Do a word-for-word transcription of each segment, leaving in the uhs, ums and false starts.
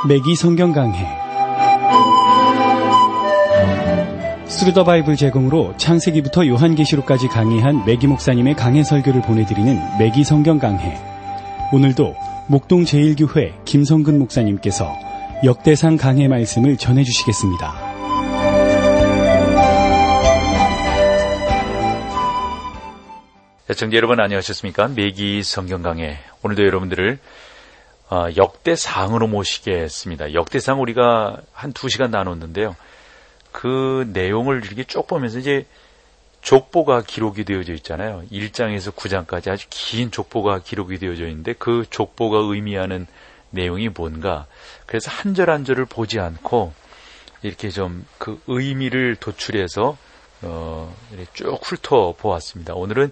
매기 성경 강해 스루더 바이블 제공으로 창세기부터 요한계시록까지 강해한 매기 목사님의 강해 설교를 보내드리는 매기 성경 강해. 오늘도 목동 제일교회 김성근 목사님께서 역대상 강해 말씀을 전해주시겠습니다. 시청자 여러분 안녕하셨습니까? 매기 성경 강해. 오늘도 여러분들을 어, 역대상으로 모시겠습니다. 역대상 우리가 한 두 시간 나눴는데요. 그 내용을 이렇게 쭉 보면서 이제 족보가 기록이 되어져 있잖아요. 일 장에서 구 장까지 아주 긴 족보가 기록이 되어져 있는데 그 족보가 의미하는 내용이 뭔가. 그래서 한 절 한 절을 보지 않고 이렇게 좀 그 의미를 도출해서 어, 이렇게 쭉 훑어 보았습니다. 오늘은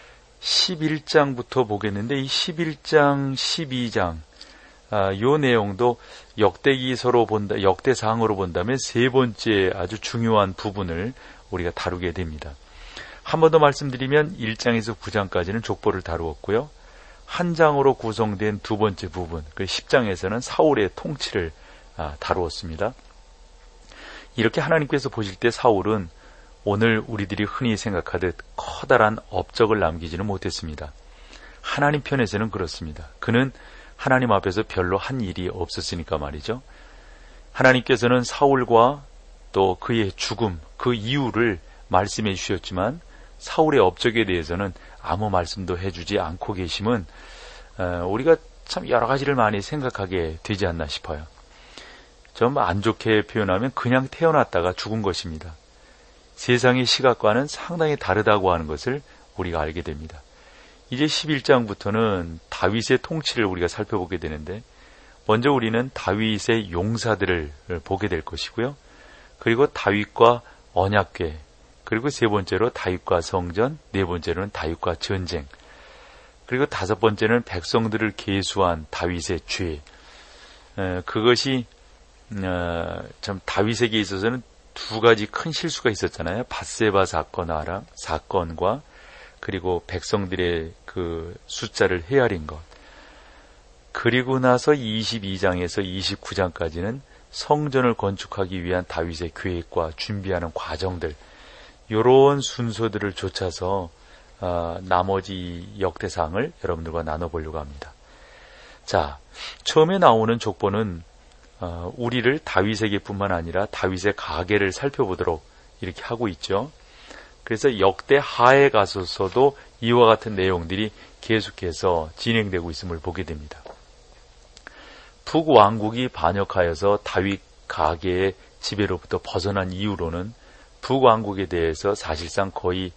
십일 장부터 보겠는데 이 십일 장, 십이 장 아, 요 내용도 역대기서로 본다, 역대상으로 본다면 세 번째 아주 중요한 부분을 우리가 다루게 됩니다. 한 번 더 말씀드리면 일 장에서 구 장까지는 족보를 다루었고요. 한 장으로 구성된 두 번째 부분, 그 십 장에서는 사울의 통치를 아, 다루었습니다. 이렇게 하나님께서 보실 때 사울은 오늘 우리들이 흔히 생각하듯 커다란 업적을 남기지는 못했습니다. 하나님 편에서는 그렇습니다. 그는 하나님 앞에서 별로 한 일이 없었으니까 말이죠. 하나님께서는 사울과 또 그의 죽음, 그 이유를 말씀해 주셨지만 사울의 업적에 대해서는 아무 말씀도 해주지 않고 계심은 우리가 참 여러 가지를 많이 생각하게 되지 않나 싶어요. 좀 안 좋게 표현하면 그냥 태어났다가 죽은 것입니다. 세상의 시각과는 상당히 다르다고 하는 것을 우리가 알게 됩니다. 이제 십일 장부터는 다윗의 통치를 우리가 살펴보게 되는데 먼저 우리는 다윗의 용사들을 보게 될 것이고요. 그리고 다윗과 언약궤, 그리고 세 번째로 다윗과 성전, 네 번째로는 다윗과 전쟁, 그리고 다섯 번째는 백성들을 계수한 다윗의 죄. 그것이 참 다윗에게 있어서는 두 가지 큰 실수가 있었잖아요. 밧세바 사건, 사건과 그리고 백성들의 그 숫자를 헤아린 것. 그리고 나서 이십이 장에서 이십구 장까지는 성전을 건축하기 위한 다윗의 계획과 준비하는 과정들, 이런 순서들을 좇아서 어, 나머지 역대상을 여러분들과 나눠보려고 합니다. 자, 처음에 나오는 족보는 어, 우리를 다윗에게 뿐만 아니라 다윗의 가계를 살펴보도록 이렇게 하고 있죠. 그래서 역대 하에 가서서도 이와 같은 내용들이 계속해서 진행되고 있음을 보게 됩니다. 북왕국이 반역하여서 다윗 가계의 지배로부터 벗어난 이후로는 북왕국에 대해서 사실상 거의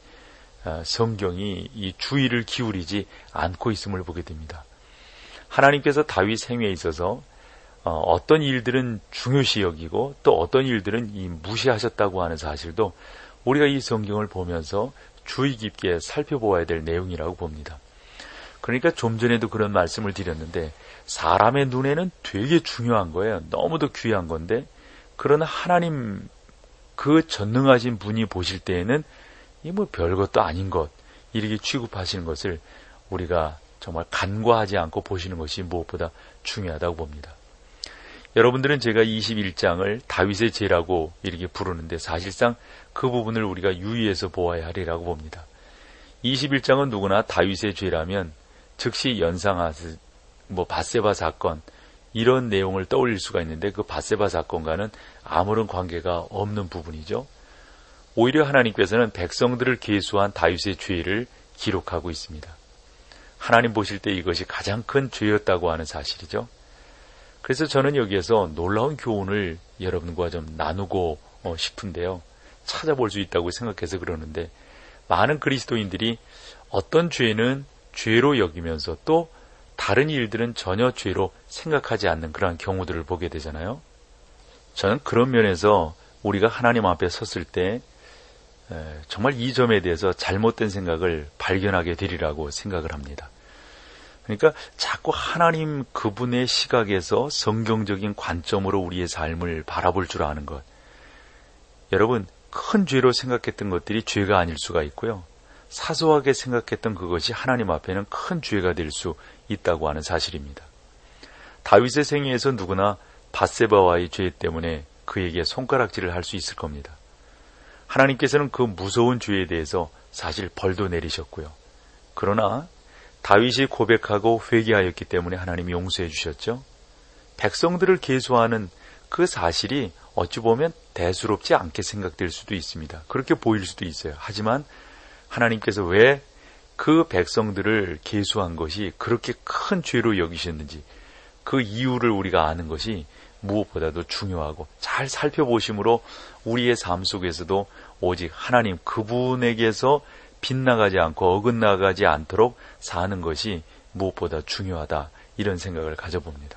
성경이 이 주의를 기울이지 않고 있음을 보게 됩니다. 하나님께서 다윗 생애에 있어서 어떤 일들은 중요시 여기고 또 어떤 일들은 이 무시하셨다고 하는 사실도 우리가 이 성경을 보면서 주의 깊게 살펴보아야 될 내용이라고 봅니다. 그러니까 좀 전에도 그런 말씀을 드렸는데 사람의 눈에는 되게 중요한 거예요. 너무도 귀한 건데 그러나 하나님 그 전능하신 분이 보실 때에는 이 뭐 별것도 아닌 것 이렇게 취급하시는 것을 우리가 정말 간과하지 않고 보시는 것이 무엇보다 중요하다고 봅니다. 여러분들은 제가 이십일 장을 다윗의 죄라고 이렇게 부르는데 사실상 그 부분을 우리가 유의해서 보아야 하리라고 봅니다. 이십일 장은 누구나 다윗의 죄라면 즉시 연상하듯 뭐 밧세바 사건 이런 내용을 떠올릴 수가 있는데 그 밧세바 사건과는 아무런 관계가 없는 부분이죠. 오히려 하나님께서는 백성들을 계수한 다윗의 죄를 기록하고 있습니다. 하나님 보실 때 이것이 가장 큰 죄였다고 하는 사실이죠. 그래서 저는 여기에서 놀라운 교훈을 여러분과 좀 나누고 싶은데요. 찾아볼 수 있다고 생각해서 그러는데 많은 그리스도인들이 어떤 죄는 죄로 여기면서 또 다른 일들은 전혀 죄로 생각하지 않는 그러한 경우들을 보게 되잖아요. 저는 그런 면에서 우리가 하나님 앞에 섰을 때 정말 이 점에 대해서 잘못된 생각을 발견하게 되리라고 생각을 합니다. 그러니까 자꾸 하나님 그분의 시각에서 성경적인 관점으로 우리의 삶을 바라볼 줄 아는 것. 여러분, 큰 죄로 생각했던 것들이 죄가 아닐 수가 있고요. 사소하게 생각했던 그것이 하나님 앞에는 큰 죄가 될 수 있다고 하는 사실입니다. 다윗의 생애에서 누구나 밧세바와의 죄 때문에 그에게 손가락질을 할 수 있을 겁니다. 하나님께서는 그 무서운 죄에 대해서 사실 벌도 내리셨고요. 그러나 다윗이 고백하고 회개하였기 때문에 하나님이 용서해 주셨죠. 백성들을 계수하는 그 사실이 어찌 보면 대수롭지 않게 생각될 수도 있습니다. 그렇게 보일 수도 있어요. 하지만 하나님께서 왜 그 백성들을 계수한 것이 그렇게 큰 죄로 여기셨는지 그 이유를 우리가 아는 것이 무엇보다도 중요하고, 잘 살펴보심으로 우리의 삶 속에서도 오직 하나님 그분에게서 빗나가지 않고 어긋나가지 않도록 사는 것이 무엇보다 중요하다, 이런 생각을 가져봅니다.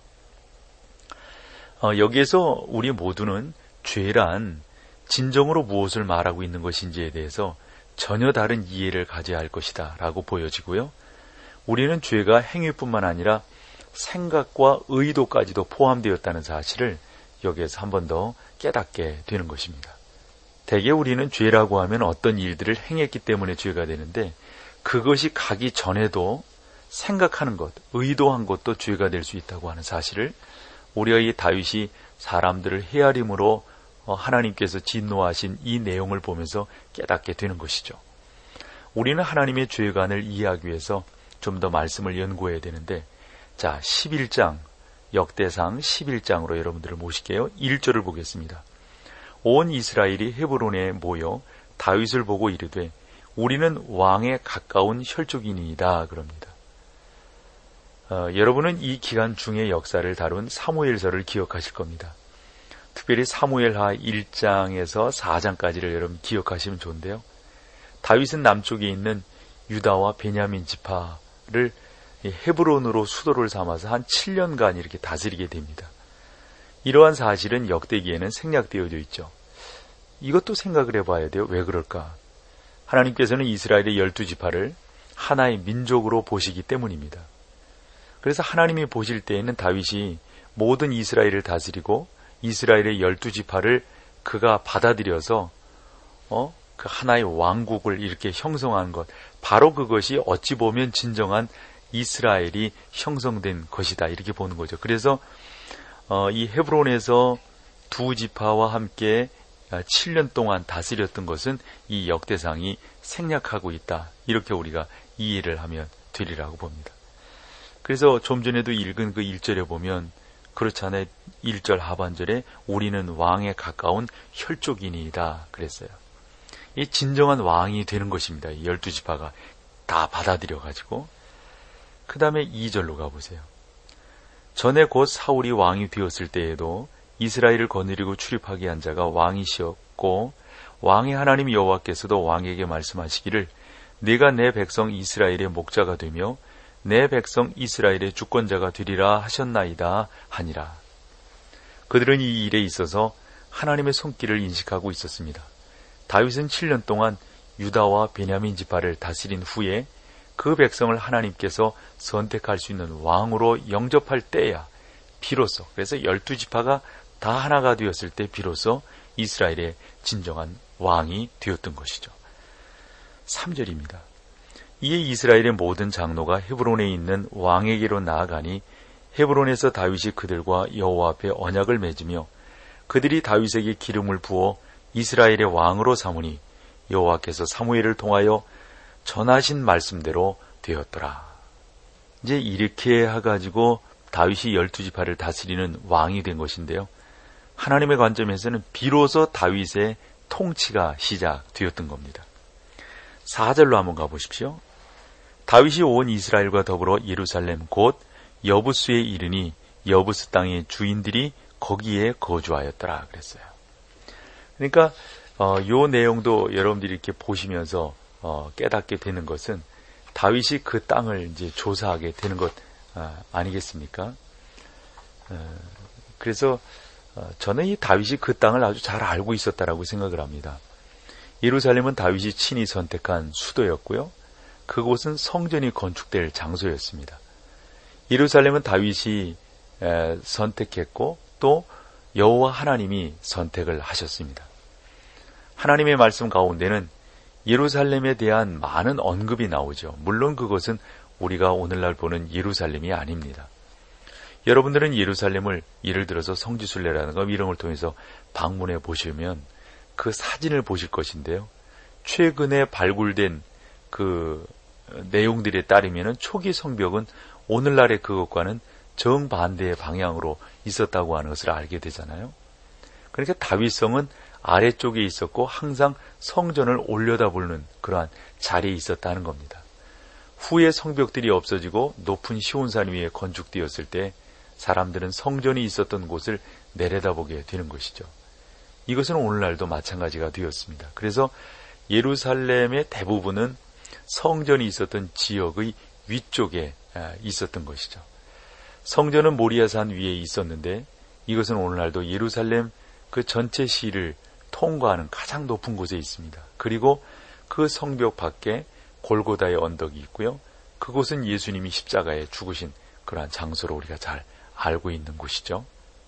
어, 여기에서 우리 모두는 죄란 진정으로 무엇을 말하고 있는 것인지에 대해서 전혀 다른 이해를 가져야 할 것이다 라고 보여지고요. 우리는 죄가 행위뿐만 아니라 생각과 의도까지도 포함되었다는 사실을 여기에서 한 번 더 깨닫게 되는 것입니다. 대개 우리는 죄라고 하면 어떤 일들을 행했기 때문에 죄가 되는데, 그것이 가기 전에도 생각하는 것, 의도한 것도 죄가 될 수 있다고 하는 사실을 우리가 이 다윗이 사람들을 헤아림으로 하나님께서 진노하신 이 내용을 보면서 깨닫게 되는 것이죠. 우리는 하나님의 죄관을 이해하기 위해서 좀 더 말씀을 연구해야 되는데, 자, 십일 장, 역대상 십일 장으로 여러분들을 모실게요. 일 절을 보겠습니다. 온 이스라엘이 헤브론에 모여 다윗을 보고 이르되 우리는 왕에 가까운 혈족이니이다 그럽니다. 어, 여러분은 이 기간 중의 역사를 다룬 사무엘서를 기억하실 겁니다. 특별히 사무엘하 일 장에서 사 장까지를 여러분 기억하시면 좋은데요. 다윗은 남쪽에 있는 유다와 베냐민 지파를 헤브론으로 수도를 삼아서 한 칠 년간 이렇게 다스리게 됩니다. 이러한 사실은 역대기에는 생략되어져 있죠. 이것도 생각을 해봐야 돼요. 왜 그럴까? 하나님께서는 이스라엘의 열두 지파를 하나의 민족으로 보시기 때문입니다. 그래서 하나님이 보실 때에는 다윗이 모든 이스라엘을 다스리고 이스라엘의 열두 지파를 그가 받아들여서 어? 그 하나의 왕국을 이렇게 형성한 것, 바로 그것이 어찌 보면 진정한 이스라엘이 형성된 것이다, 이렇게 보는 거죠. 그래서 어, 이 헤브론에서 두 지파와 함께 칠 년 동안 다스렸던 것은 이 역대상이 생략하고 있다, 이렇게 우리가 이해를 하면 되리라고 봅니다. 그래서 좀 전에도 읽은 그 일 절에 보면 그렇잖아요. 일 절 하반절에 우리는 왕에 가까운 혈족이니이다 그랬어요. 이 진정한 왕이 되는 것입니다. 이 열두 지파가 다 받아들여가지고. 그 다음에 이 절로 가보세요. 전에 곧 사울이 왕이 되었을 때에도 이스라엘을 거느리고 출입하게 한 자가 왕이시었고, 왕의 하나님 여호와께서도 왕에게 말씀하시기를 네가 내 백성 이스라엘의 목자가 되며 내 백성 이스라엘의 주권자가 되리라 하셨나이다 하니라. 그들은 이 일에 있어서 하나님의 손길을 인식하고 있었습니다. 다윗은 칠 년 동안 유다와 베냐민 지파를 다스린 후에 그 백성을 하나님께서 선택할 수 있는 왕으로 영접할 때야 비로소, 그래서 열두 지파가 다 하나가 되었을 때 비로소 이스라엘의 진정한 왕이 되었던 것이죠. 삼 절입니다. 이에 이스라엘의 모든 장로가 헤브론에 있는 왕에게로 나아가니 헤브론에서 다윗이 그들과 여호와 앞에 언약을 맺으며 그들이 다윗에게 기름을 부어 이스라엘의 왕으로 삼으니 여호와께서 사무엘을 통하여 전하신 말씀대로 되었더라. 이제 이렇게 해가지고 다윗이 열두 지파를 다스리는 왕이 된 것인데요. 하나님의 관점에서는 비로소 다윗의 통치가 시작되었던 겁니다. 사 절로 한번 가보십시오. 다윗이 온 이스라엘과 더불어 예루살렘 곧 여부스에 이르니 여부스 땅의 주인들이 거기에 거주하였더라 그랬어요. 그러니까 어, 요 내용도 여러분들이 이렇게 보시면서 어, 깨닫게 되는 것은 다윗이 그 땅을 이제 조사하게 되는 것 아, 아니겠습니까? 어, 그래서 어, 저는 이 다윗이 그 땅을 아주 잘 알고 있었다라고 생각을 합니다. 예루살렘은 다윗이 친히 선택한 수도였고요. 그곳은 성전이 건축될 장소였습니다. 예루살렘은 다윗이 에, 선택했고 또 여호와 하나님이 선택을 하셨습니다. 하나님의 말씀 가운데는 예루살렘에 대한 많은 언급이 나오죠. 물론 그것은 우리가 오늘날 보는 예루살렘이 아닙니다. 여러분들은 예루살렘을 예를 들어서 성지순례라든가 이런 걸 통해서 방문해 보시면 그 사진을 보실 것인데요. 최근에 발굴된 그 내용들에 따르면 초기 성벽은 오늘날의 그것과는 정반대의 방향으로 있었다고 하는 것을 알게 되잖아요. 그러니까 다윗성은 아래쪽에 있었고 항상 성전을 올려다보는 그러한 자리에 있었다는 겁니다. 후에 성벽들이 없어지고 높은 시온산 위에 건축되었을 때 사람들은 성전이 있었던 곳을 내려다보게 되는 것이죠. 이것은 오늘날도 마찬가지가 되었습니다. 그래서 예루살렘의 대부분은 성전이 있었던 지역의 위쪽에 있었던 것이죠. 성전은 모리아산 위에 있었는데 이것은 오늘날도 예루살렘 그 전체 시를 통과하는 가장 높은 곳에 있습니다. 그리고 그 성벽 밖에 골고다의 언덕이 있고요. 그곳은 예수님이 십자가에 죽으신 그러한 장소로 우리가 잘 알고 있는 곳이죠.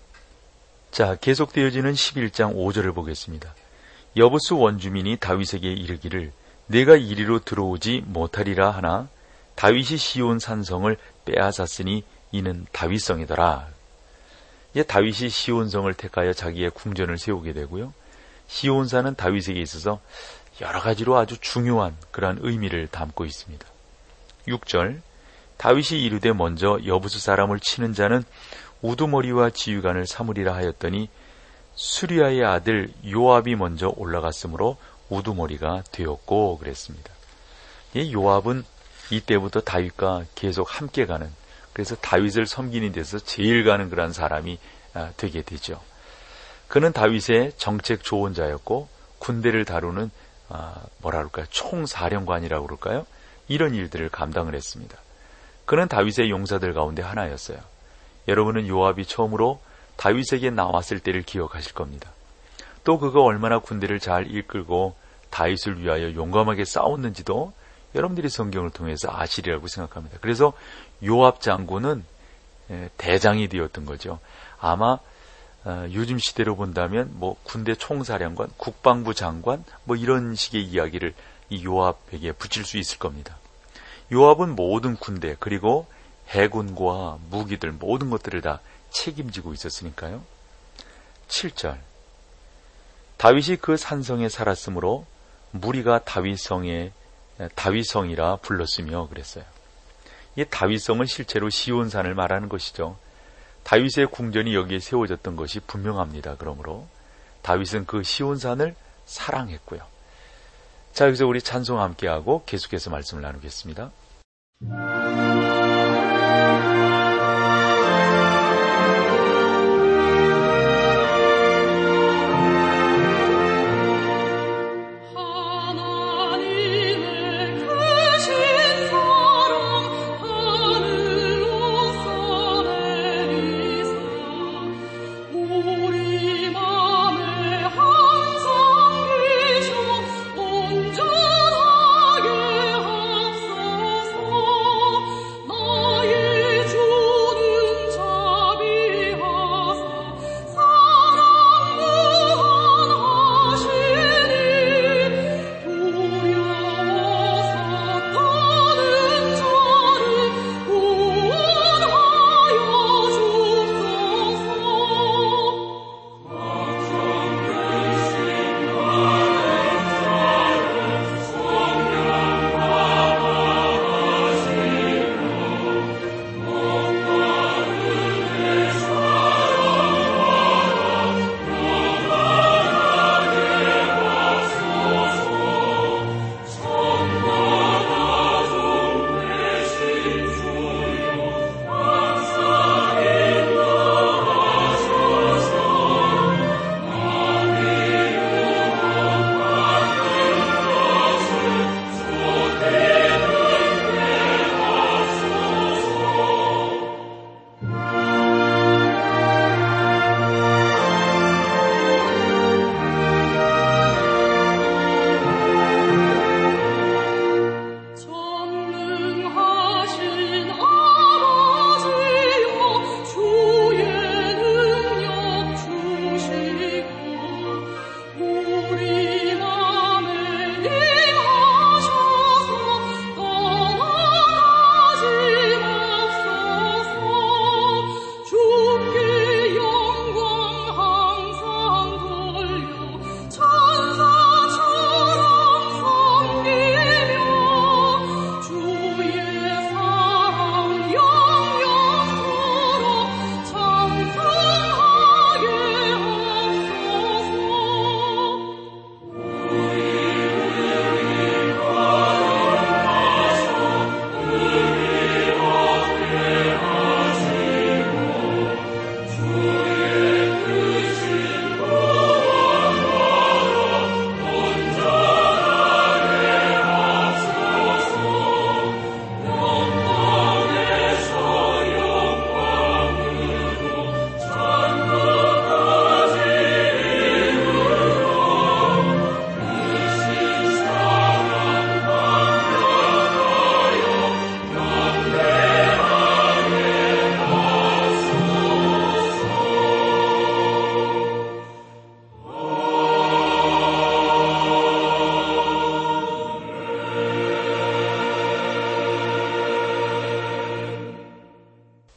자, 계속되어지는 십일 장 오 절을 보겠습니다. 여부수 원주민이 다윗에게 이르기를 내가 이리로 들어오지 못하리라 하나 다윗이 시온 산성을 빼앗았으니 이는 다윗성이더라. 이제 다윗이 시온성을 택하여 자기의 궁전을 세우게 되고요. 시온산은 다윗에게 있어서 여러 가지로 아주 중요한 그러한 의미를 담고 있습니다. 육 절 다윗이 이르되 먼저 여부수 사람을 치는 자는 우두머리와 지휘관을 삼으리라 하였더니 수리아의 아들 요압이 먼저 올라갔으므로 우두머리가 되었고 그랬습니다. 이 요압은 이때부터 다윗과 계속 함께 가는, 그래서 다윗을 섬기는 데서 제일 가는 그런 사람이 되게 되죠. 그는 다윗의 정책 조언자였고 군대를 다루는 뭐라 그럴까요? 총사령관이라고 그럴까요? 이런 일들을 감당을 했습니다. 그는 다윗의 용사들 가운데 하나였어요. 여러분은 요압이 처음으로 다윗에게 나왔을 때를 기억하실 겁니다. 또 그가 얼마나 군대를 잘 이끌고 다윗을 위하여 용감하게 싸웠는지도 여러분들이 성경을 통해서 아시리라고 생각합니다. 그래서 요압 장군은 대장이 되었던 거죠. 아마 요즘 시대로 본다면 뭐 군대 총사령관, 국방부 장관 뭐 이런 식의 이야기를 이 요압에게 붙일 수 있을 겁니다. 요압은 모든 군대 그리고 해군과 무기들 모든 것들을 다 책임지고 있었으니까요. 칠 절 다윗이 그 산성에 살았으므로 무리가 다윗성에 다윗성이라 불렀으며 그랬어요. 이 다윗성은 실제로 시온산을 말하는 것이죠. 다윗의 궁전이 여기에 세워졌던 것이 분명합니다. 그러므로 다윗은 그 시온산을 사랑했고요. 자, 여기서 우리 찬송 함께하고 계속해서 말씀을 나누겠습니다. 온전하게 합소서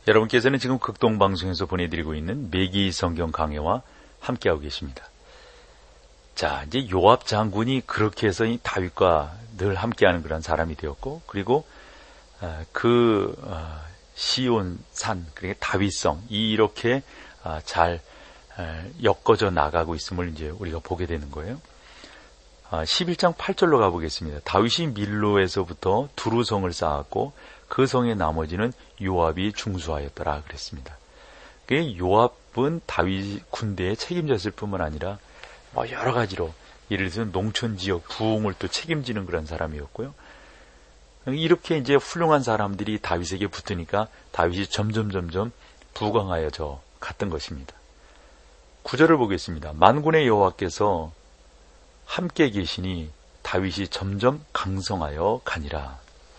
여러분께서는 지금 극동방송에서 보내드리고 있는 매기 성경 강해와 함께하고 계십니다. 자, 이제 요압 장군이 그렇게 해서 이 다윗과 늘 함께하는 그런 사람이 되었고, 그리고 그 시온산, 그러니까 다윗성, 이렇게 잘 엮어져 나가고 있음을 이제 우리가 보게 되는 거예요. 십일 장 팔 절로 가보겠습니다. 다윗이 밀로에서부터 두루성을 쌓았고 그 성의 나머지는 요압이 중수하였더라 그랬습니다. 요압은 다윗 군대에 책임졌을 뿐만 아니라 뭐 여러 가지로 예를 들어서 농촌 지역 부흥을 또 책임지는 그런 사람이었고요. 이렇게 이제 훌륭한 사람들이 다윗에게 붙으니까 다윗이 점점 점점 부강하여져 갔던 것입니다. 구 절을 보겠습니다. 만군의 여호와께서 함께 계시니 다윗이 점점 강성하여 가니라.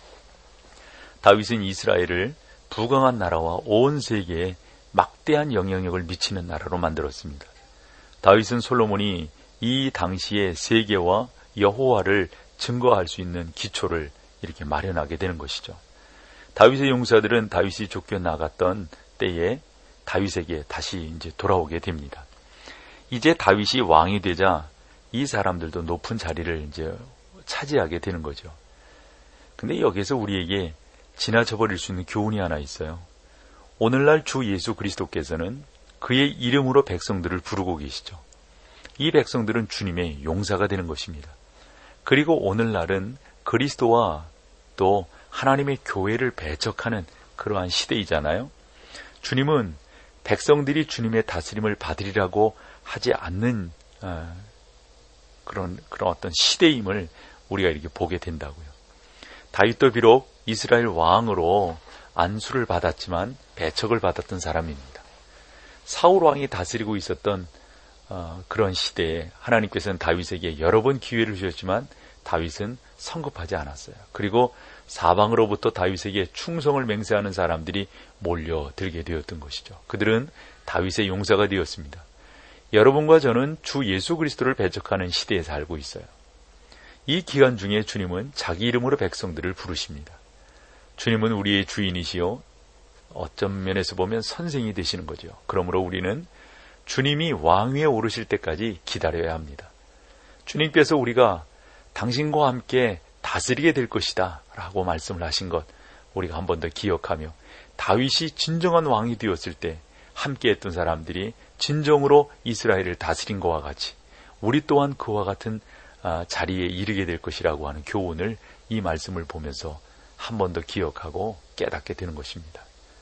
다윗은 이스라엘을 부강한 나라와 온 세계에 막대한 영향력을 미치는 나라로 만들었습니다. 다윗은 솔로몬이 이 당시에 세계와 여호와를 증거할 수 있는 기초를 이렇게 마련하게 되는 것이죠. 다윗의 용사들은 다윗이 쫓겨나갔던 때에 다윗에게 다시 이제 돌아오게 됩니다. 이제 다윗이 왕이 되자 이 사람들도 높은 자리를 이제 차지하게 되는 거죠. 근데 여기에서 우리에게 지나쳐버릴 수 있는 교훈이 하나 있어요. 오늘날 주 예수 그리스도께서는 그의 이름으로 백성들을 부르고 계시죠. 이 백성들은 주님의 용사가 되는 것입니다. 그리고 오늘날은 그리스도와 또 하나님의 교회를 배척하는 그러한 시대이잖아요. 주님은 백성들이 주님의 다스림을 받으리라고 하지 않는 어, 그런 그런 어떤 시대임을 우리가 이렇게 보게 된다고요. 다윗도 비록 이스라엘 왕으로 안수를 받았지만 배척을 받았던 사람입니다. 사울 왕이 다스리고 있었던 어, 그런 시대에 하나님께서는 다윗에게 여러 번 기회를 주셨지만 다윗은 성급하지 않았어요. 그리고 사방으로부터 다윗에게 충성을 맹세하는 사람들이 몰려들게 되었던 것이죠. 그들은 다윗의 용사가 되었습니다. 여러분과 저는 주 예수 그리스도를 배척하는 시대에 살고 있어요. 이 기간 중에 주님은 자기 이름으로 백성들을 부르십니다. 주님은 우리의 주인이시요 어떤 면에서 보면 선생이 되시는 거죠. 그러므로 우리는 주님이 왕위에 오르실 때까지 기다려야 합니다. 주님께서 우리가 당신과 함께 다스리게 될 것이다 라고 말씀을 하신 것 우리가 한 번 더 기억하며 다윗이 진정한 왕이 되었을 때 함께 했던 사람들이 진정으로 이스라엘을 다스린 것과 같이 우리 또한 그와 같은 자리에 이르게 될 것이라고 하는 교훈을 이 말씀을 보면서 한 번 더 기억하고 깨닫게 되는 것입니다.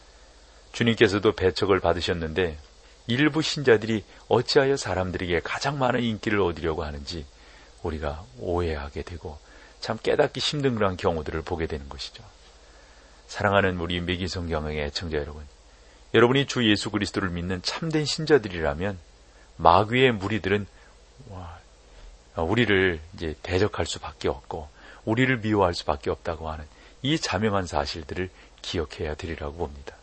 주님께서도 배척을 받으셨는데 일부 신자들이 어찌하여 사람들에게 가장 많은 인기를 얻으려고 하는지 우리가 오해하게 되고 참 깨닫기 힘든 그런 경우들을 보게 되는 것이죠. 사랑하는 우리 매기성경의 애청자 여러분, 여러분이 주 예수 그리스도를 믿는 참된 신자들이라면 마귀의 무리들은 우리를 이제 대적할 수밖에 없고 우리를 미워할 수밖에 없다고 하는 이 자명한 사실들을 기억해야 되리라고 봅니다.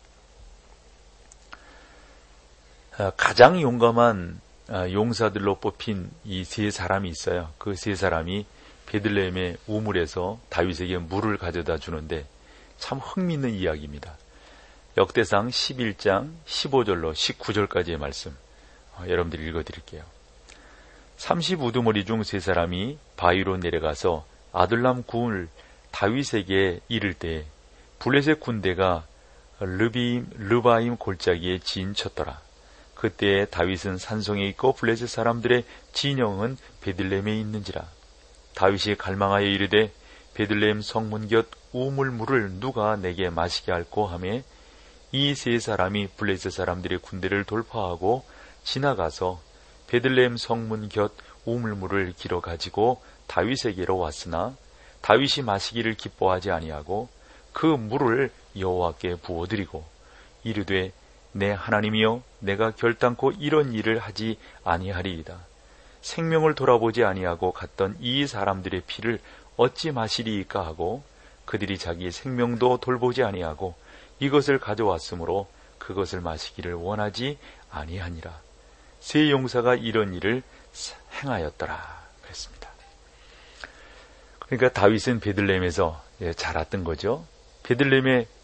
가장 용감한 용사들로 뽑힌 이 세 사람이 있어요. 그 세 사람이 베들레헴의 우물에서 다윗에게 물을 가져다 주는데 참 흥미있는 이야기입니다. 역대상 십일 장 십오 절로 십구 절까지의 말씀 여러분들이 읽어드릴게요. 삼십 우두머리 중 세 사람이 바위로 내려가서 아둘람 굴 다윗에게 이를 때 블레셋 군대가 르비임, 르바임 골짜기에 진쳤더라. 그때 다윗은 산성에 있고 블레셋 사람들의 진영은 베들레헴에 있는지라. 다윗이 갈망하여 이르되 베들레헴 성문 곁 우물물을 누가 내게 마시게 할꼬 하매 이 세 사람이 블레셋 사람들의 군대를 돌파하고 지나가서 베들레헴 성문 곁 우물물을 길어 가지고 다윗에게로 왔으나 다윗이 마시기를 기뻐하지 아니하고 그 물을 여호와께 부어드리고 이르되 내 하나님이여 내가 결단코 이런 일을 하지 아니하리이다. 생명을 돌아보지 아니하고 갔던 이 사람들의 피를 어찌 마시리이까 하고 그들이 자기 생명도 돌보지 아니하고 이것을 가져왔으므로 그것을 마시기를 원하지 아니하니라. 세 용사가 이런 일을 행하였더라 그랬습니다. 그러니까 다윗은 베들레헴에서 자랐던 거죠. 베들레헴의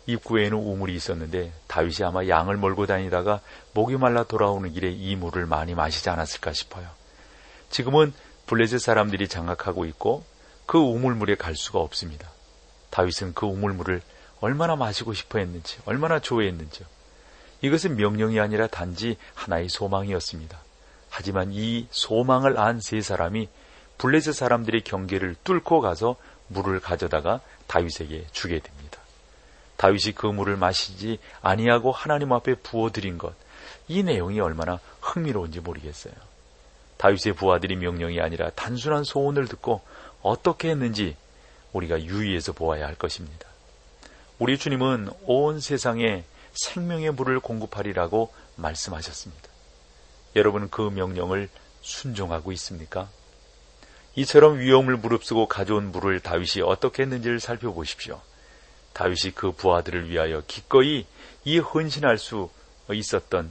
입구에는 우물이 있었는데 다윗이 아마 양을 몰고 다니다가 목이 말라 돌아오는 길에 이 물을 많이 마시지 않았을까 싶어요. 지금은 블레셋 사람들이 장악하고 있고 그 우물물에 갈 수가 없습니다. 다윗은 그 우물물을 얼마나 마시고 싶어 했는지, 얼마나 좋아했는지요. 이것은 명령이 아니라 단지 하나의 소망이었습니다. 하지만 이 소망을 안 세 사람이 블레셋 사람들의 경계를 뚫고 가서 물을 가져다가 다윗에게 주게 됩니다. 다윗이 그 물을 마시지 아니하고 하나님 앞에 부어드린 것, 이 내용이 얼마나 흥미로운지 모르겠어요. 다윗의 부하들이 명령이 아니라 단순한 소원을 듣고 어떻게 했는지 우리가 유의해서 보아야 할 것입니다. 우리 주님은 온 세상에 생명의 물을 공급하리라고 말씀하셨습니다. 여러분은 그 명령을 순종하고 있습니까? 이처럼 위험을 무릅쓰고 가져온 물을 다윗이 어떻게 했는지를 살펴보십시오. 다윗이 그 부하들을 위하여 기꺼이 이 헌신할 수 있었던,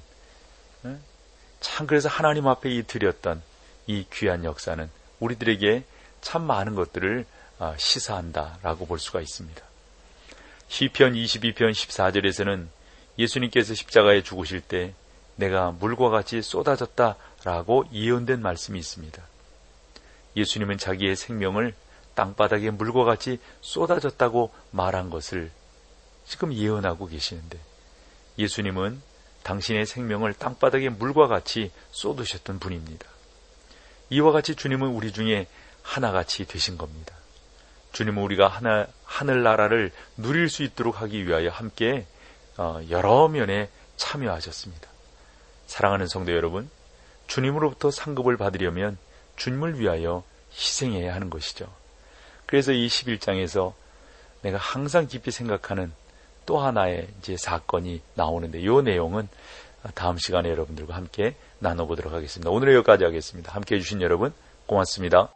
참 그래서 하나님 앞에 이 드렸던 이 귀한 역사는 우리들에게 참 많은 것들을 시사한다라고 볼 수가 있습니다. 시편 이십이 편 십사 절에서는 예수님께서 십자가에 죽으실 때 내가 물과 같이 쏟아졌다라고 예언된 말씀이 있습니다. 예수님은 자기의 생명을 땅바닥에 물과 같이 쏟아졌다고 말한 것을 지금 예언하고 계시는데, 예수님은 당신의 생명을 땅바닥에 물과 같이 쏟으셨던 분입니다. 이와 같이 주님은 우리 중에 하나같이 되신 겁니다. 주님은 우리가 하나, 하늘나라를 누릴 수 있도록 하기 위하여 함께 여러 면에 참여하셨습니다. 사랑하는 성도 여러분, 주님으로부터 상급을 받으려면 주님을 위하여 희생해야 하는 것이죠. 그래서 이 십일 장에서 내가 항상 깊이 생각하는 또 하나의 이제 사건이 나오는데, 이 내용은 다음 시간에 여러분들과 함께 나눠보도록 하겠습니다. 오늘 여기까지 하겠습니다. 함께 해주신 여러분 고맙습니다.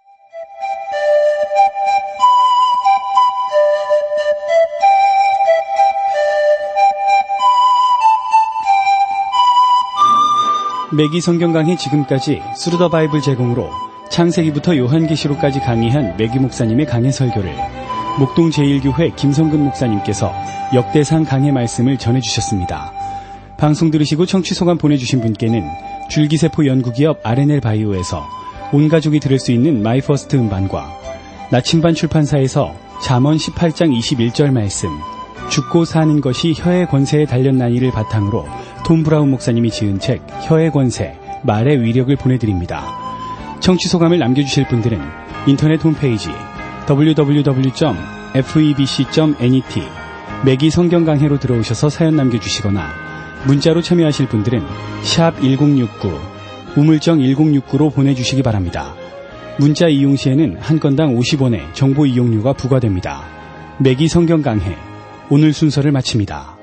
매기 성경 강의 지금까지 스루더 바이블 제공으로 창세기부터 요한계시록까지 강의한 매기 목사님의 강해 설교를 목동 제일교회 김성근 목사님께서 역대상 강해 말씀을 전해주셨습니다. 방송 들으시고 청취 소감 보내주신 분께는 줄기세포 연구기업 알엔엘 바이오에서 온가족이 들을 수 있는 마이퍼스트 음반과 나침반 출판사에서 잠언 십팔 장 이십일 절 말씀, 죽고 사는 것이 혀의 권세에 달렸나니를 바탕으로 톰 브라운 목사님이 지은 책 혀의 권세, 말의 위력을 보내드립니다. 청취 소감을 남겨주실 분들은 인터넷 홈페이지 더블유 더블유 더블유 점 에프이비씨 점 net 매기 성경 강해로 들어오셔서 사연 남겨주시거나 문자로 참여하실 분들은 샵 일공육구 우물정 일공육구로 보내주시기 바랍니다. 문자 이용 시에는 한 건당 오십 원의 정보 이용료가 부과됩니다. 매기 성경 강해 오늘 순서를 마칩니다.